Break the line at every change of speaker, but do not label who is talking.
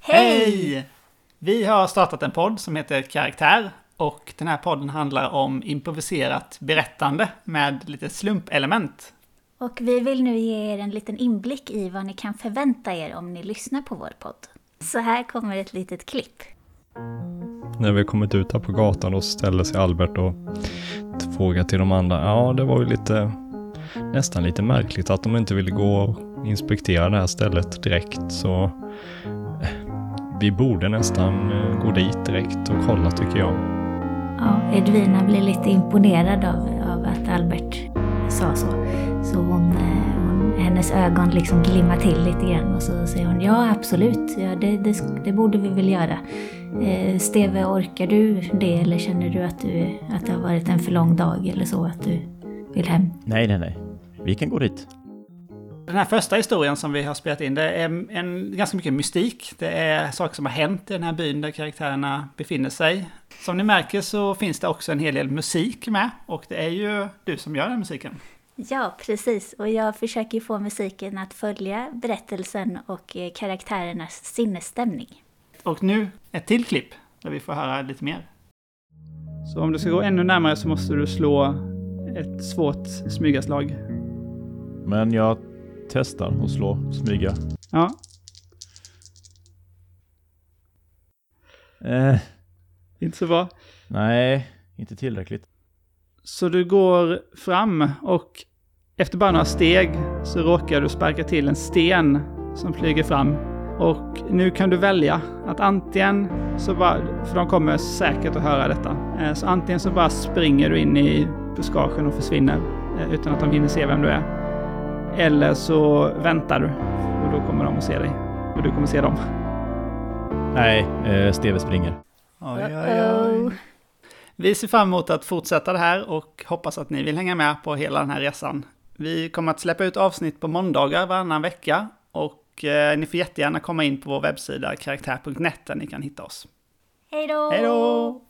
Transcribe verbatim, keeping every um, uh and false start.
Hej! Vi har startat en podd som heter Karaktär och den här podden handlar om improviserat berättande med lite slumpelement.
Och vi vill nu ge er en liten inblick i vad ni kan förvänta er om ni lyssnar på vår podd. Så här kommer ett litet klipp.
När vi kommit ut här på gatan och ställer sig Albert och frågar till de andra. Ja, det var ju lite, nästan lite märkligt att de inte ville gå och inspektera det här stället direkt. Så eh, vi borde nästan eh, gå dit direkt och kolla, tycker jag.
Ja, Edvina blir lite imponerad av, av att Albert sa så. Så hon, hon, hennes ögon liksom glimmar till lite grann och så säger hon ja, absolut, ja, det, det, det borde vi väl göra. Eh, Steve, orkar du det eller känner du att, du att det har varit en för lång dag eller så att du vill hem?
Nej, nej, nej. Vi kan gå dit.
Den här första historien som vi har spelat in, det är en, ganska mycket mystik. Det är saker som har hänt i den här byn där karaktärerna befinner sig. Som ni märker så finns det också en hel del musik med och det är ju du som gör den musiken.
Ja, precis. Och jag försöker få musiken att följa berättelsen och karaktärernas sinnesstämning.
Och nu ett till klipp där vi får höra lite mer. Så om du ska gå ännu närmare så måste du slå ett svårt smygaslag.
Men jag testar att slå smyga.
Ja.
Eh,
Inte så bra.
nej, inte tillräckligt.
Så du går fram och efter bara några steg så råkar du sparka till en sten som flyger fram. Och nu kan du välja att antingen så bara, för de kommer säkert att höra detta, så antingen så bara springer du in i buskagen och försvinner utan att de hinner se vem du är. Eller så väntar du och då kommer de att se dig och du kommer se dem.
Nej, eh, Steve springer.
Oj, oj, oj. Vi ser fram emot att fortsätta det här och hoppas att ni vill hänga med på hela den här resan. Vi kommer att släppa ut avsnitt på måndagar varannan vecka och eh, ni får jättegärna komma in på vår webbsida karaktär punkt net där ni kan hitta oss.
Hej då!
Hej då!